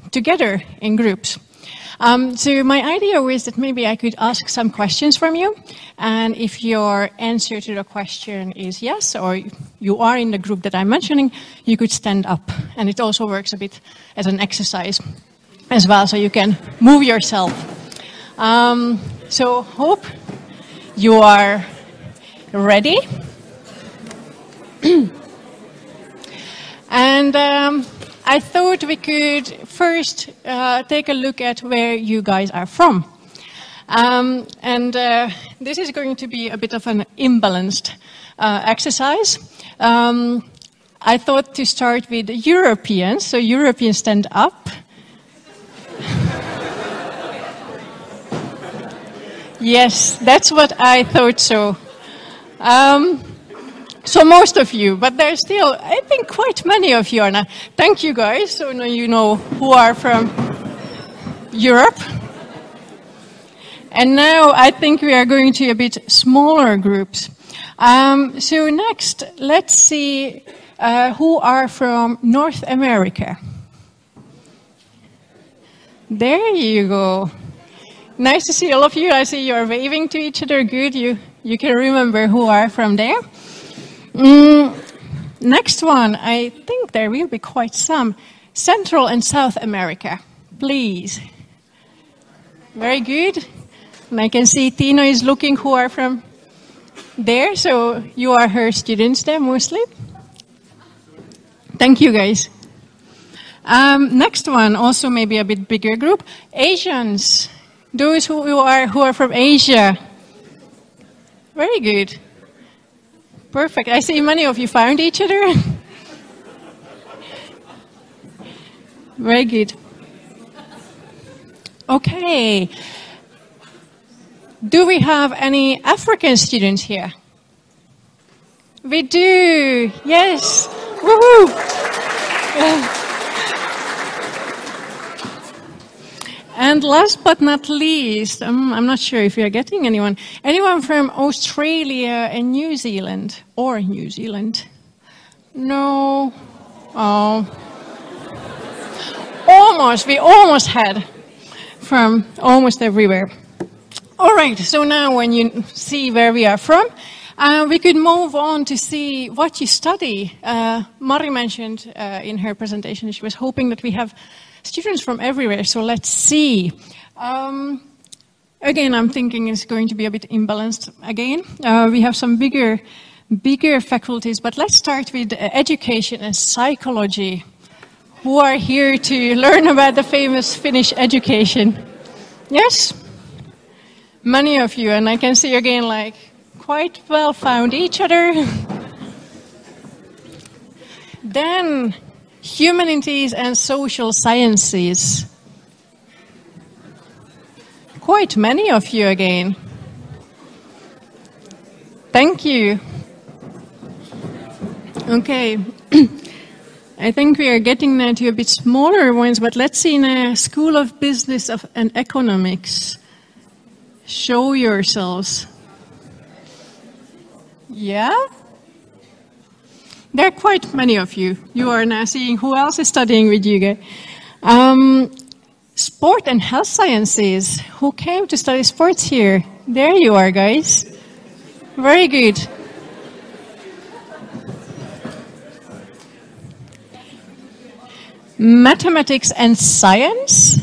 together in groups. So my idea was that maybe I could ask some questions from you, and if your answer to the question is yes, or you are in the group that I'm mentioning, you could stand up. And it also works a bit as an exercise as well, so you can move yourself. So hope you are ready. And I thought we could first take a look at where you guys are from. This is going to be a bit of an imbalanced exercise. I thought to start with Europeans, so Europeans stand up. Yes, that's what I thought so. So most of you, but there's still, I think, quite many of you are now. Thank you, guys. So now you know who are from Europe. And now I think we are going to a bit smaller groups. So next, let's see who are from North America. There you go. Nice to see all of you. I see you are waving to each other. Good. You can remember who are from there. Next one, I think there will be quite some. Central and South America, please. Very good. And I can see Tina is looking who are from there, so you are her students there mostly. Thank you, guys. Next one, also maybe a bit bigger group. Asians, those who are from Asia. Very good. Perfect. I see many of you found each other. Very good. Okay. Do we have any African students here? We do. Yes. Woohoo. And last but not least, I'm not sure if you're getting anyone. Anyone from Australia and New Zealand? Or New Zealand? No? Oh. Almost. We almost had from almost everywhere. All right. So now when you see where we are from, we could move on to see what you study. Mari mentioned in her presentation she was hoping that we have students from everywhere, so let's see. Again, I'm thinking it's going to be a bit imbalanced again. We have some bigger faculties, but let's start with education and psychology. Who are here to learn about the famous Finnish education? Yes? Many of you, and I can see again, like, quite well found each other. Then, humanities and social sciences. Quite many of you again. Thank you. Okay. I think we are getting now to a bit smaller ones, but let's see now. School of Business and Economics. Show yourselves. Yeah? There are quite many of you. You are now seeing who else is studying with you guys. Sport and health sciences. Who came to study sports here? There you are, guys. Very good. Mathematics and science.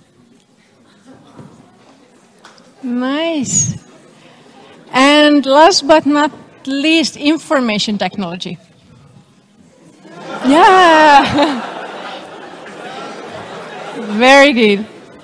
Nice. And last but not least, information technology. Yeah. Very good.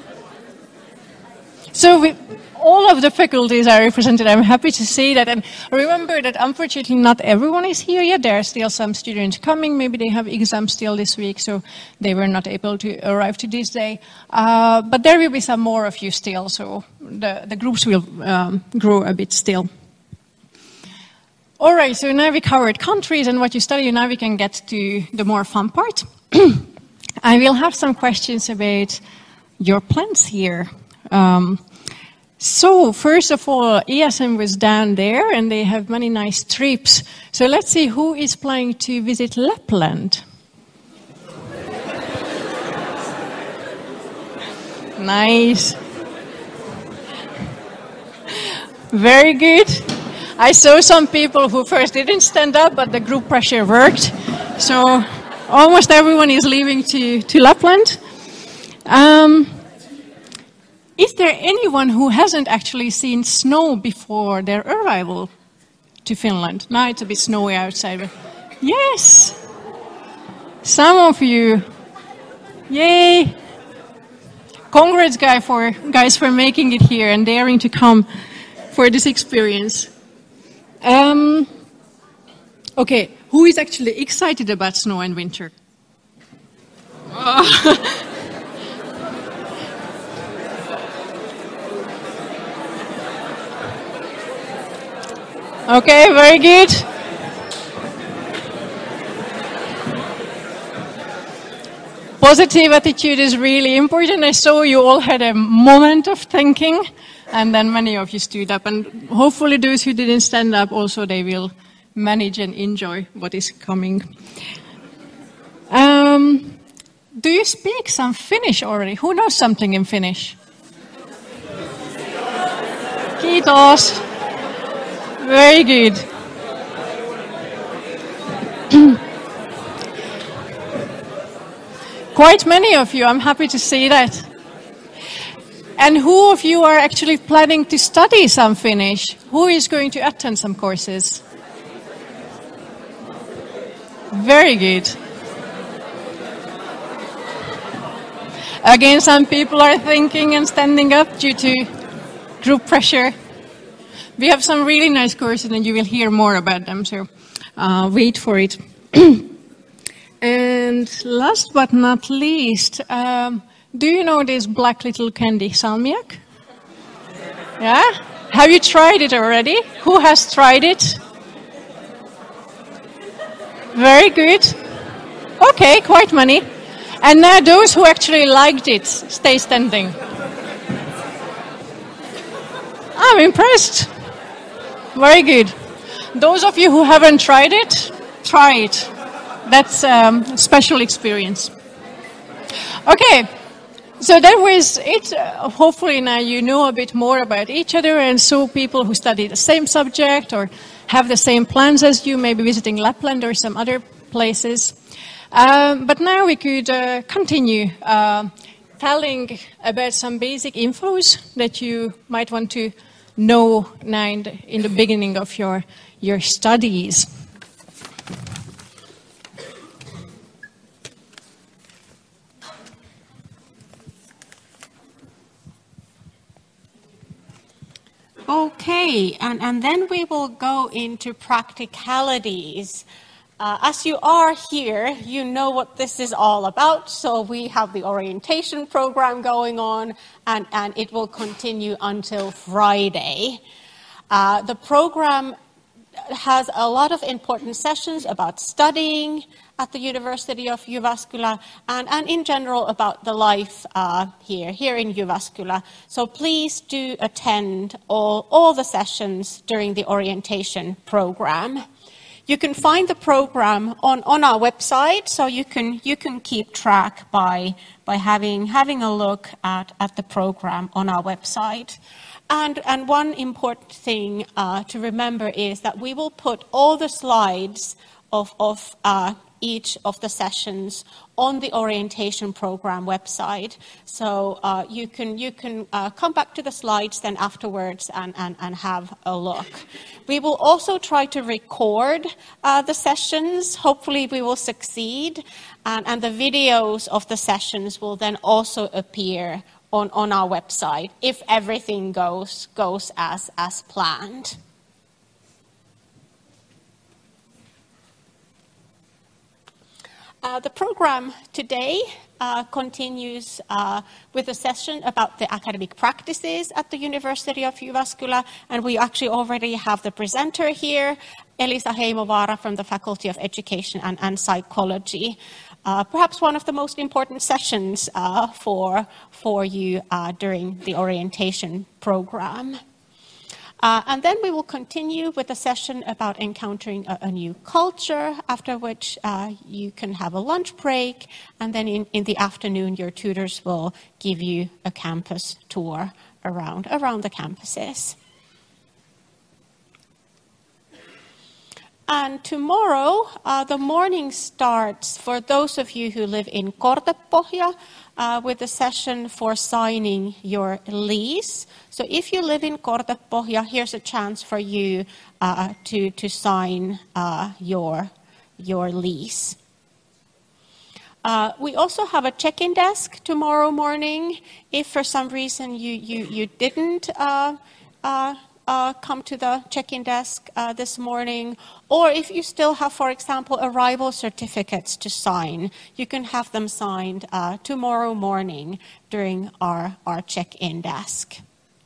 So all of the faculties are represented. I'm happy to say that. And remember that unfortunately not everyone is here yet. There are still some students coming. Maybe they have exams still this week, so they were not able to arrive to this day. But there will be some more of you still, so the groups will grow a bit still. All right, so now we covered countries and what you study. Now we can get to the more fun part. I will have some questions about your plans here. So, first of all, ESM was down there, and they have many nice trips. So let's see who is planning to visit Lapland. Nice. Very good. I saw some people who first didn't stand up, but the group pressure worked. So almost everyone is leaving to Lapland. Is there anyone who hasn't actually seen snow before their arrival to Finland? Now it's a bit snowy outside. But yes. Some of you. Yay. Congrats, guys, for making it here and daring to come for this experience. Okay, who is actually excited about snow and winter? Okay, very good. Positive attitude is really important. I saw you all had a moment of thinking, and then many of you stood up. And hopefully those who didn't stand up also, they will manage and enjoy what is coming. Do you speak some Finnish already? Who knows something in Finnish? Kiitos. Very good. Quite many of you, I'm happy to see that. And who of you are actually planning to study some Finnish? Who is going to attend some courses? Very good. Again, some people are thinking and standing up due to group pressure. We have some really nice courses and you will hear more about them, so wait for it. And last but not least, do you know this black little candy, salmiak? Yeah? Have you tried it already? Who has tried it? Very good. Okay, quite many. And now those who actually liked it, stay standing. I'm impressed. Very good. Those of you who haven't tried it, try it. That's a special experience. Okay, so that was it. Hopefully now you know a bit more about each other, and so people who study the same subject or have the same plans as you, maybe visiting Lapland or some other places. But now we could continue telling about some basic infos that you might want to know now in the beginning of your studies. Okay, and then we will go into practicalities. As you are here, you know what this is all about. So we have the orientation program going on, and it will continue until Friday. The program has a lot of important sessions about studying at the University of Jyväskylä and in general about the life here in Jyväskylä. So please do attend all the sessions during the orientation program. You can find the program on our website, so you can keep track by having a look at the program on our website. And one important thing to remember is that we will put all the slides of each of the sessions on the orientation program website. So you can come back to the slides then afterwards and have a look. We will also try to record the sessions. Hopefully we will succeed. And the videos of the sessions will then also appear on our website if everything goes as planned. The program today continues with a session about the academic practices at the University of Jyväskylä, and we actually already have the presenter here, Elisa Heimovaara from the Faculty of Education and Psychology. Perhaps one of the most important sessions for you during the orientation program. And then we will continue with a session about encountering a new culture, after which you can have a lunch break. And then in the afternoon, your tutors will give you a campus tour around the campuses. And tomorrow, the morning starts for those of you who live in Kortepohja with a session for signing your lease. So if you live in Kortepohja, here's a chance for you to sign your lease. We also have a check-in desk tomorrow morning. If for some reason you didn't come to the check-in desk this morning, or if you still have, for example, arrival certificates to sign, you can have them signed tomorrow morning during our check-in desk.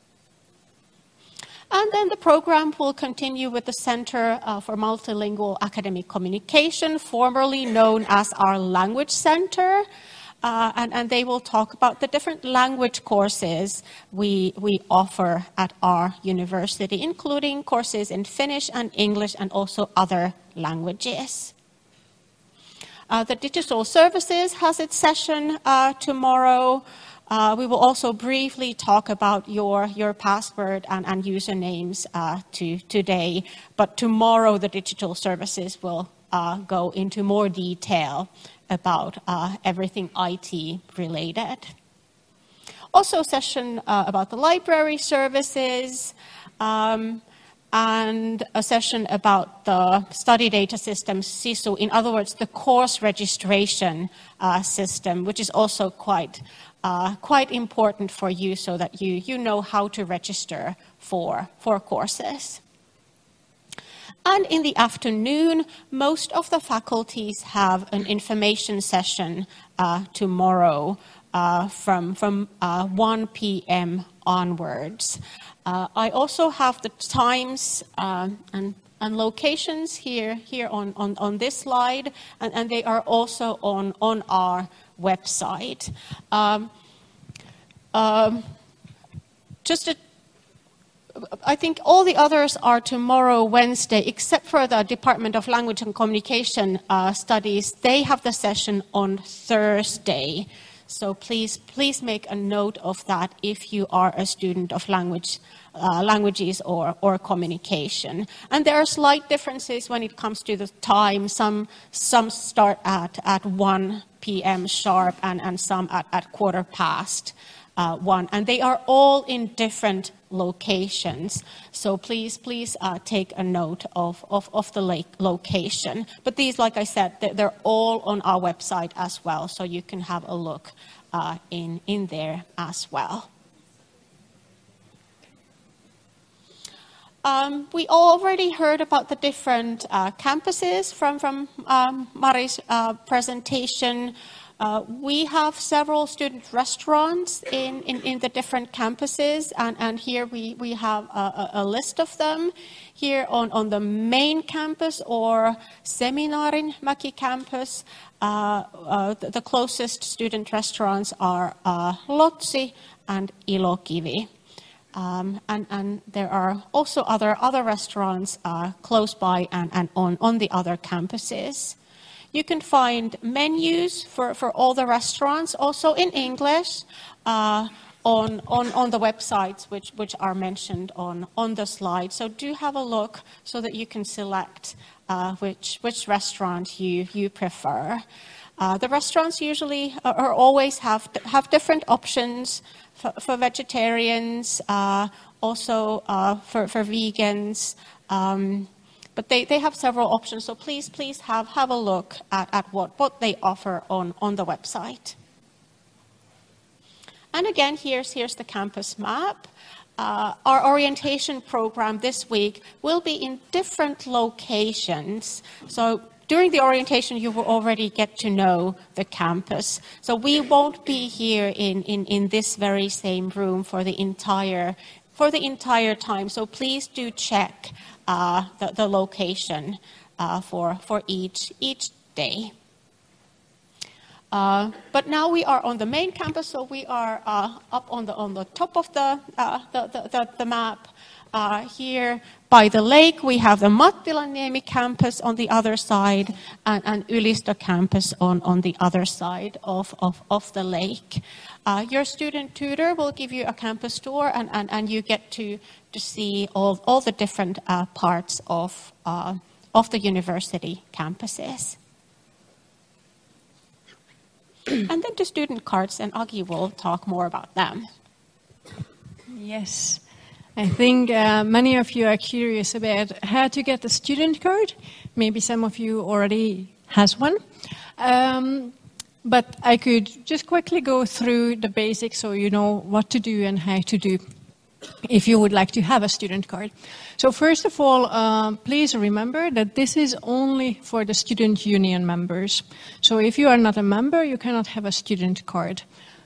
And then the program will continue with the Center for Multilingual Academic Communication, formerly known as our Language Center. And they will talk about the different language courses we offer at our university, including courses in Finnish and English and also other languages. The Digital Services has its session tomorrow. We will also briefly talk about your password and usernames today, but tomorrow the Digital Services will go into more detail about everything IT related. Also a session about the library services, and a session about the study data system, SISU, in other words, the course registration system, which is also quite important for you so that you know how to register for courses. And in the afternoon, most of the faculties have an information session tomorrow from 1 p.m. onwards. I also have the times and locations here on this slide, and they are also on our website. I think all the others are tomorrow, Wednesday, except for the Department of Language and Communication Studies. They have the session on Thursday. So please make a note of that if you are a student of languages or communication. And there are slight differences when it comes to the time. Some start at 1 p.m. sharp and some at 1:15. And they are all in different locations. So please take a note of the location. But these, like I said, they're all on our website as well, so you can have a look in there as well. We already heard about the different campuses from Mari's presentation. We have several student restaurants in the different campuses, and here we have a list of them. Here on the main campus or Seminaarinmäki campus, the closest student restaurants are Lotsi and Ilokivi. And there are also other restaurants close by and on the other campuses. You can find menus for all the restaurants, also in English, on the websites which are mentioned on the slide. So do have a look so that you can select which restaurant you prefer. The restaurants usually or always have different options for vegetarians, also for vegans. But they have several options, so please have a look at what they offer on the website. And again, here's the campus map. Our orientation program this week will be in different locations. So during the orientation, you will already get to know the campus. So we won't be here in this very same room for the entire time. So please do check the location for each day. But now we are on the main campus, so we are up on the top of the map. here by the lake, we have the Mattilaniemi campus on the other side and Ylistö campus on the other side of the lake. Your student tutor will give you a campus tour and you get to see all the different parts of the university campuses. And then the student cards, and Agi will talk more about them. Yes. I think many of you are curious about how to get a student card. Maybe some of you already has one. But I could just quickly go through the basics so you know what to do and how to do if you would like to have a student card. So first of all, please remember that this is only for the student union members. So if you are not a member, you cannot have a student card.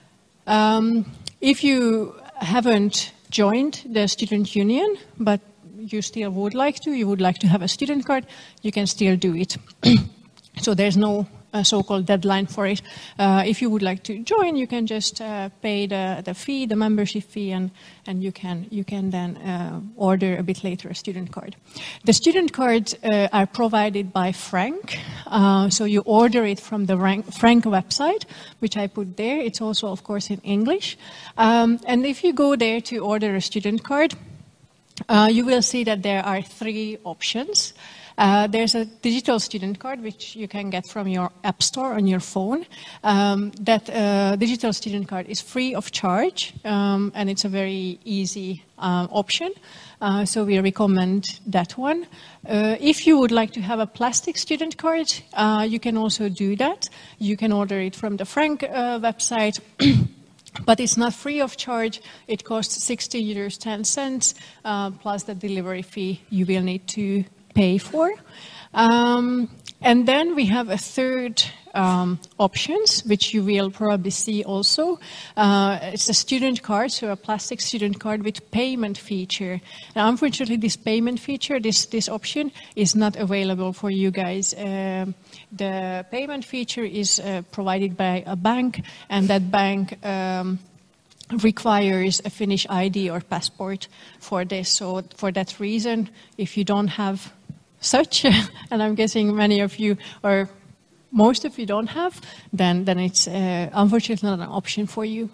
If you haven't joined the student union, but you still would like to, you would like to have a student card, you can still do it. So there's no so-called deadline for it. If you would like to join, you can just pay the fee, the membership fee, and you can then order a bit later a student card. The student cards are provided by Frank, so you order it from the Frank website, which I put there. It's also, of course, in English. And if you go there to order a student card, you will see that there are 3 options. There's a digital student card which you can get from your app store on your phone. That digital student card is free of charge, and it's a very easy option. So we recommend that one. If you would like to have a plastic student card, you can also do that. You can order it from the Frank website. But it's not free of charge. It costs 16.10 €, plus the delivery fee you will need to pay for. And then we have a third options, which you will probably see also. It's a student card, so a plastic student card with payment feature. Now, unfortunately, this payment feature, this option, is not available for you guys. The payment feature is provided by a bank, and that bank requires a Finnish ID or passport for this. So for that reason, if you don't have such, and I'm guessing many of you, or most of you don't have, then it's unfortunately not an option for you.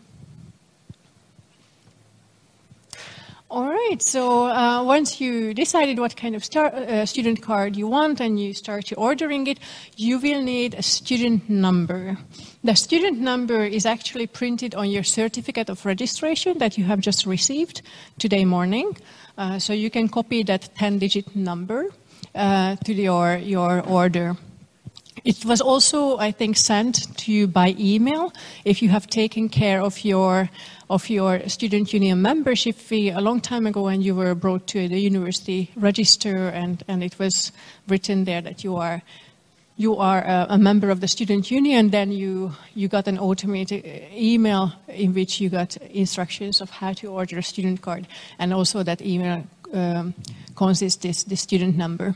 All right, so once you decided what kind of student card you want and you start ordering it, you will need a student number. The student number is actually printed on your certificate of registration that you have just received today morning. So you can copy that 10-digit number to your order. It was also, I think, sent to you by email if you have taken care of your student union membership fee a long time ago and you were brought to the university register and it was written there that you are a member of the student union. Then you got an automated email in which you got instructions of how to order a student card, and also that email consists the student number.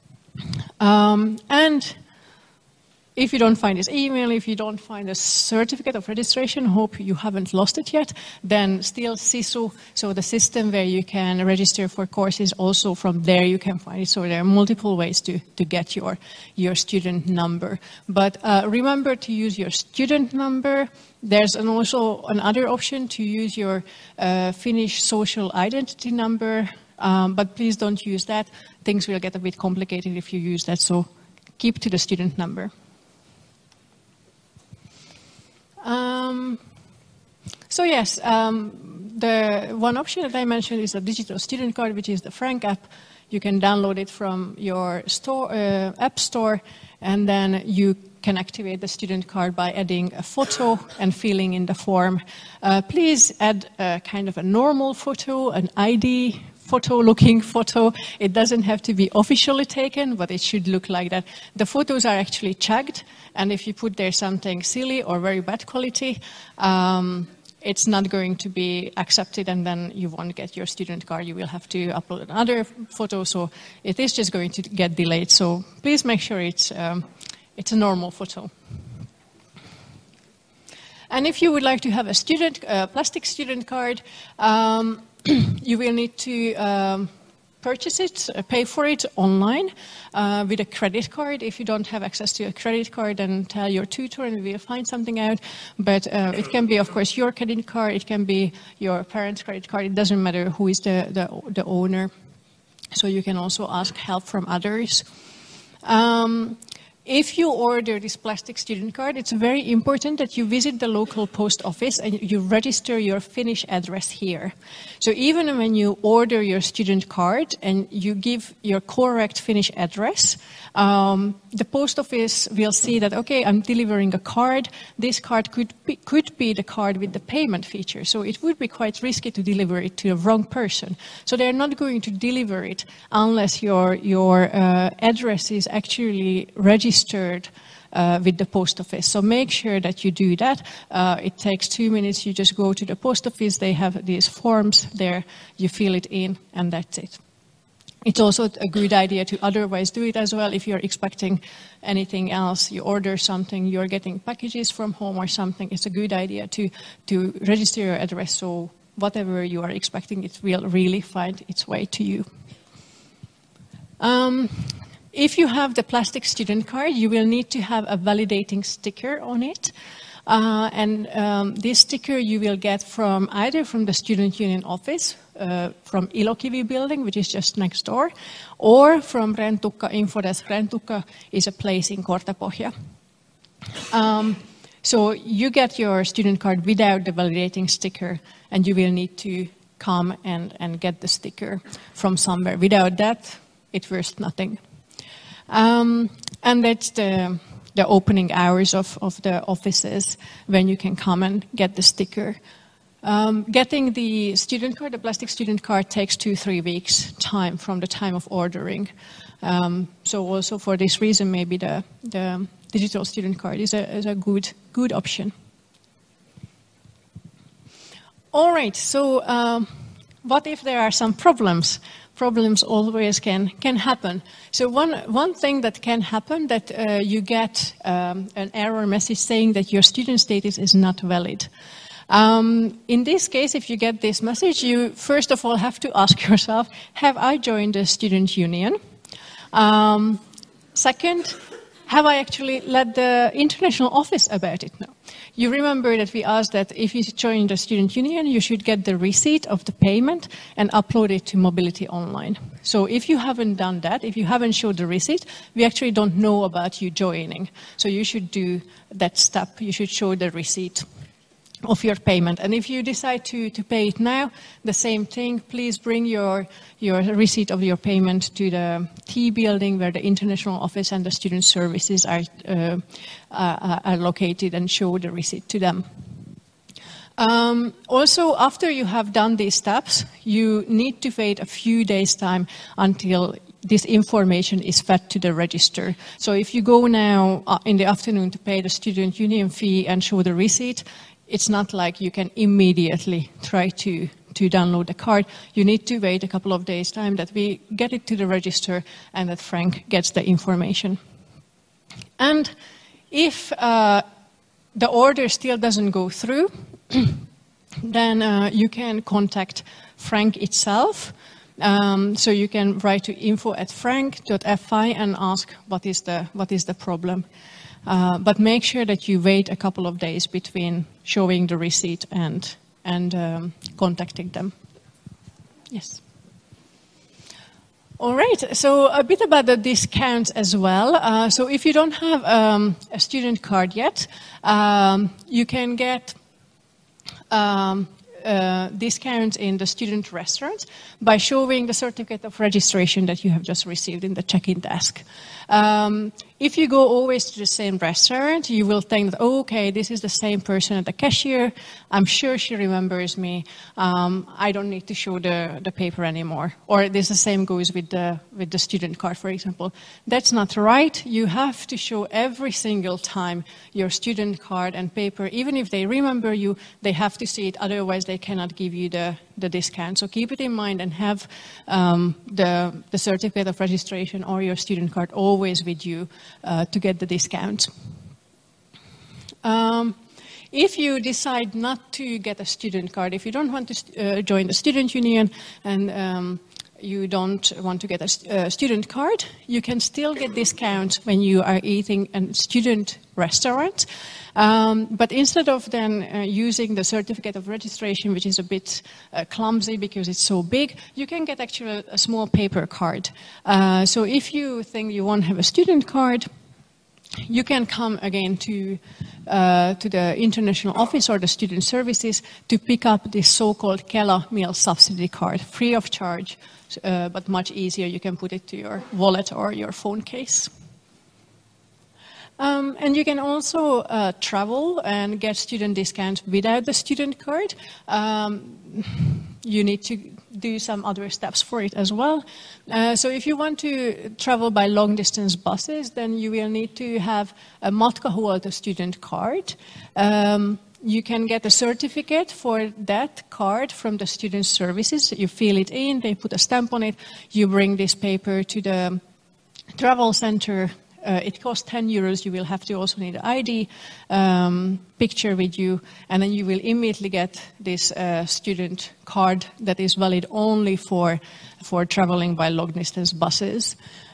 And if you don't find this email, if you don't find a certificate of registration, hope you haven't lost it yet, then still SISU, so the system where you can register for courses, also from there you can find it. So there are multiple ways to get your student number. But remember to use your student number. There's also another option to use your Finnish social identity number, but please don't use that. Things will get a bit complicated if you use that, so keep to the student number. So yes, the one option that I mentioned is a digital student card, which is the Frank app. You can download it from your app store, and then you can activate the student card by adding a photo and filling in the form. Please add a kind of a normal photo, an ID photo-looking photo. It doesn't have to be officially taken, but it should look like that. The photos are actually checked, and if you put there something silly or very bad quality, it's not going to be accepted, and then you won't get your student card. You will have to upload another photo, so it is just going to get delayed. So please make sure it's a normal photo. And if you would like to have a plastic student card, you will need to purchase it, pay for it online with a credit card. If you don't have access to a credit card, then tell your tutor and we will find something out. But it can be, of course, your credit card. It can be your parents' credit card. It doesn't matter who is the owner. So you can also ask help from others. If you order this plastic student card, it's very important that you visit the local post office and you register your Finnish address here. So even when you order your student card and you give your correct Finnish address, the post office will see that, okay, I'm delivering a card. This card could be the card with the payment feature. So it would be quite risky to deliver it to the wrong person. So they're not going to deliver it unless your address is actually registered with the post office. So make sure that you do that. It takes 2 minutes. You just go to the post office. They have these forms there. You fill it in, and that's it. It's also a good idea to otherwise do it as well. If you're expecting anything else, you order something, you're getting packages from home or something, it's a good idea to register your address so whatever you are expecting, it will really find its way to you. If you have the plastic student card, you will need to have a validating sticker on it. This sticker you will get from either from the Student Union office, from Ilokivi building, which is just next door, or from Rentukka Infodesk. Rentukka is a place in Kortepohja. So you get your student card without the validating sticker, and you will need to come and get the sticker from somewhere. Without that, it's worth nothing. And that's the opening hours of the offices when you can come and get the sticker. Getting the student card, the plastic student card, takes 2-3 weeks time from the time of ordering. So also for this reason, maybe the digital student card is a good option. All right, so what if there are some problems? Problems always can happen. So one thing that can happen, that you get an error message saying that your student status is not valid. In this case, if you get this message, you first of all have to ask yourself, have I joined a student union? Second, have I actually let the international office about it? No. You remember that we asked that if you join the student union, you should get the receipt of the payment and upload it to Mobility Online. So if you haven't done that, if you haven't showed the receipt, we actually don't know about you joining. So you should do that step. You should show the receipt of your payment. And if you decide to pay it now, the same thing, please bring your receipt of your payment to the T building where the international office and the student services are located, and show the receipt to them. Also, after you have done these steps, you need to wait a few days' time until this information is fed to the register. So if you go now in the afternoon to pay the student union fee and show the receipt, it's not like you can immediately try to download the card. You need to wait a couple of days' time that we get it to the register and that Frank gets the information. And if the order still doesn't go through, then you can contact Frank itself. So you can write to info@frank.fi and ask what is the problem. But make sure that you wait a couple of days between showing the receipt and contacting them. Yes. All right. So a bit about the discounts as well. So if you don't have a student card yet, you can get discounts in the student restaurants by showing the certificate of registration that you have just received in the check-in desk. If you go always to the same restaurant, you will think that, oh, okay, this is the same person at the cashier. I'm sure she remembers me. I don't need to show the paper anymore. Or the same goes with the student card, for example. That's not right. You have to show every single time your student card and paper. Even if they remember you, they have to see it. Otherwise, they cannot give you the discount. So keep it in mind and have the certificate of registration or your student card always with you to get the discount. If you decide not to get a student card, if you don't want to join the student union and you don't want to get a student card, you can still get discounts when you are eating in a student restaurant. But instead of then using the certificate of registration, which is a bit clumsy because it's so big, you can get actually a small paper card. So if you think you won't have a student card, you can come again to the international office or the student services to pick up this so-called Kela meal subsidy card, free of charge, but much easier. You can put it to your wallet or your phone case. And you can also travel and get student discounts without the student card. You need to do some other steps for it as well. So if you want to travel by long-distance buses, then you will need to have a Matkahuolto student card. You can get a certificate for that card from the student services. You fill it in, they put a stamp on it, you bring this paper to the travel center. It costs 10 euros. You will have to also need an ID picture with you, and then you will immediately get this student card that is valid only for traveling by long-distance buses.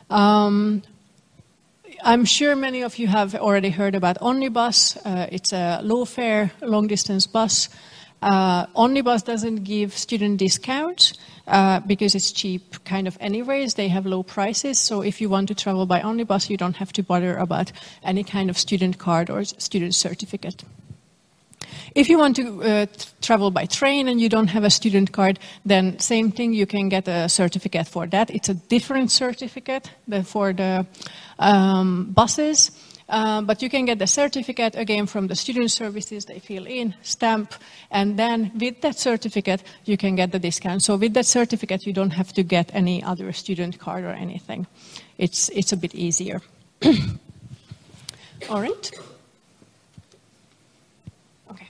I'm sure many of you have already heard about Onnibus. It's a low-fare, long-distance bus. Onnibus doesn't give student discounts because it's cheap kind of anyways. They have low prices. So if you want to travel by Onnibus, you don't have to bother about any kind of student card or student certificate. If you want to travel by train and you don't have a student card, then same thing, you can get a certificate for that. It's a different certificate than for the buses. But you can get the certificate again from the student services. They fill in, stamp, and then with that certificate you can get the discount. So with that certificate you don't have to get any other student card or anything. It's a bit easier. All right. Okay.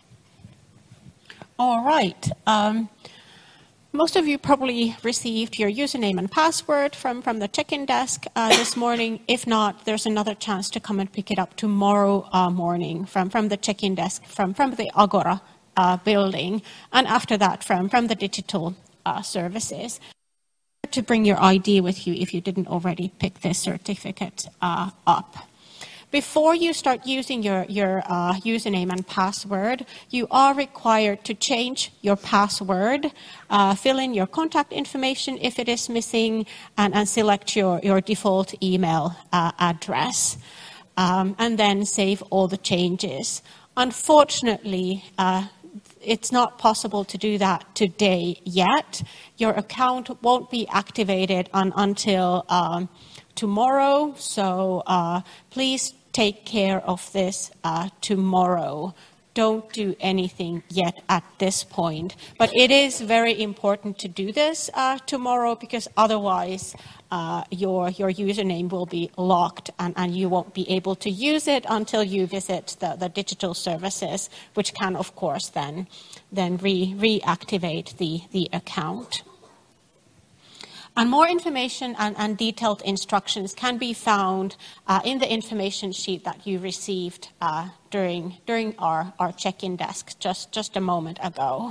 All right. Most of you probably received your username and password from the check-in desk this morning. If not, there's another chance to come and pick it up tomorrow morning from the check-in desk, from the Agora building, and after that from the digital services. To bring your ID with you if you didn't already pick this certificate up. Before you start using your username and password, you are required to change your password, fill in your contact information if it is missing, and select your default email address, and then save all the changes. Unfortunately, it's not possible to do that today yet. Your account won't be activated until tomorrow, so please take care of this tomorrow. Don't do anything yet at this point. But it is very important to do this tomorrow, because otherwise your username will be locked and you won't be able to use it until you visit the digital services, which can, of course, then reactivate the account. And more information and detailed instructions can be found in the information sheet that you received during our check-in desk just a moment ago.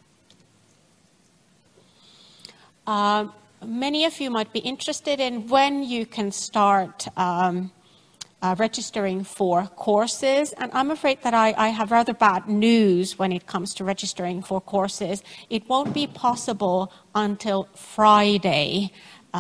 Many of you might be interested in when you can start registering for courses, and I'm afraid that I have rather bad news when it comes to registering for courses. It won't be possible until Friday,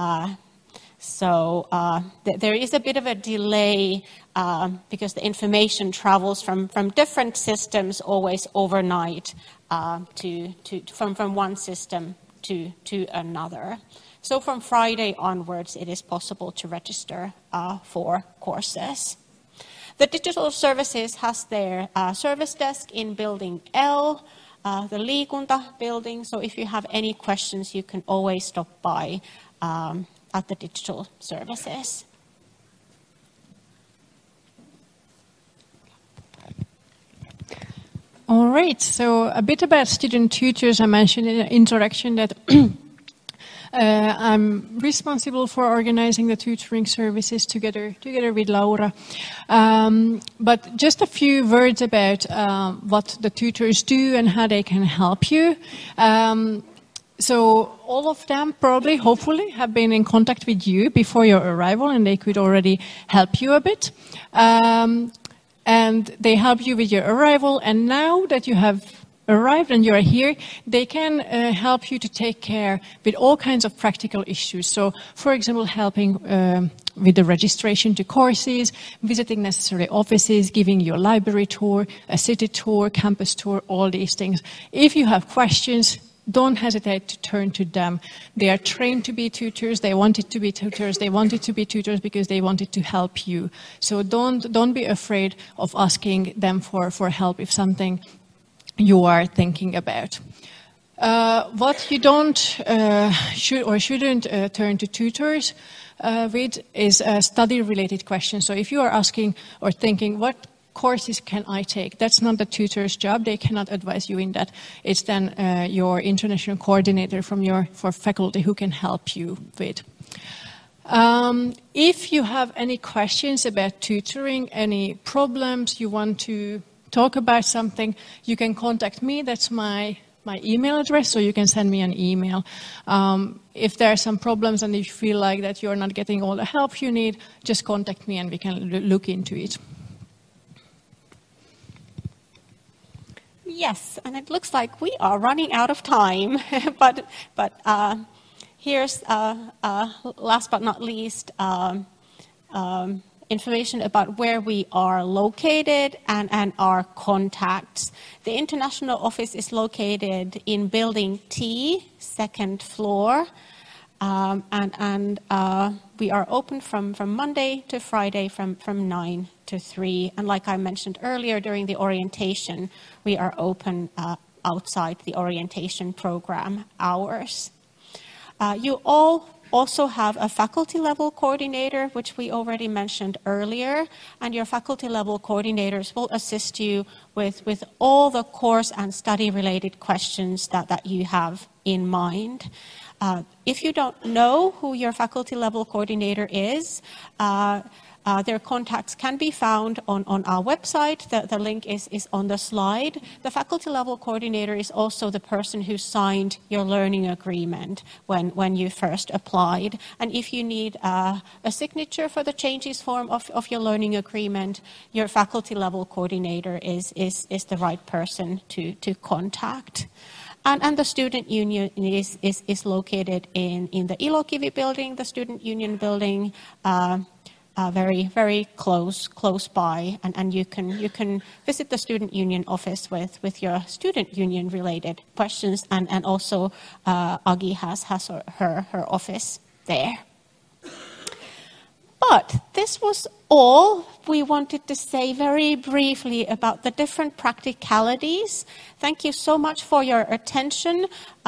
so there is a bit of a delay because the information travels from different systems always overnight from one system to another. So from Friday onwards, it is possible to register for courses. The digital services has their service desk in building L, the Liikunta building. So if you have any questions, you can always stop by at the digital services. All right, so a bit about student tutors. I mentioned in the introduction that I'm responsible for organizing the tutoring services together with Laura. But just a few words about what the tutors do and how they can help you. So all of them probably, hopefully, have been in contact with you before your arrival, and they could already help you a bit. And they help you with your arrival, and now that you have arrived and you are here, they can help you to take care with all kinds of practical issues. So, for example, helping with the registration to courses, visiting necessary offices, giving you a library tour, a city tour, campus tour, all these things. If you have questions, don't hesitate to turn to them. They are trained to be tutors. They wanted to be tutors. They wanted to be tutors because they wanted to help you. So don't be afraid of asking them for help if something you are thinking about. What you don't should or shouldn't turn to tutors with is study-related questions. So if you are asking or thinking, what courses can I take? That's not the tutor's job. They cannot advise you in that. It's then your international coordinator for faculty who can help you with. If you have any questions about tutoring, any problems, you want to talk about something, you can contact me. That's my email address, so you can send me an email. If there are some problems and you feel like that you're not getting all the help you need, just contact me and we can look into it. Yes, and it looks like we are running out of time, but here's last but not least information about where we are located and our contacts. The international office is located in Building T, second floor, and we are open from Monday to Friday from 9 to 3. And like I mentioned earlier, during the orientation, we are open outside the orientation program hours. You all also have a faculty level coordinator, which we already mentioned earlier, and your faculty level coordinators will assist you with all the course and study related questions that you have in mind. If you don't know who your faculty level coordinator is, their contacts can be found on our website. The link is on the slide. The faculty level coordinator is also the person who signed your learning agreement when you first applied. And if you need a signature for the changes form of your learning agreement, your faculty level coordinator is the right person to contact. And the student union is located in the Ilokivi building, the student union building, very, very close by, and you can visit the student union office with your student union related questions, and also Agi has her office there. But this was all we wanted to say very briefly about the different practicalities. Thank you so much for your attention.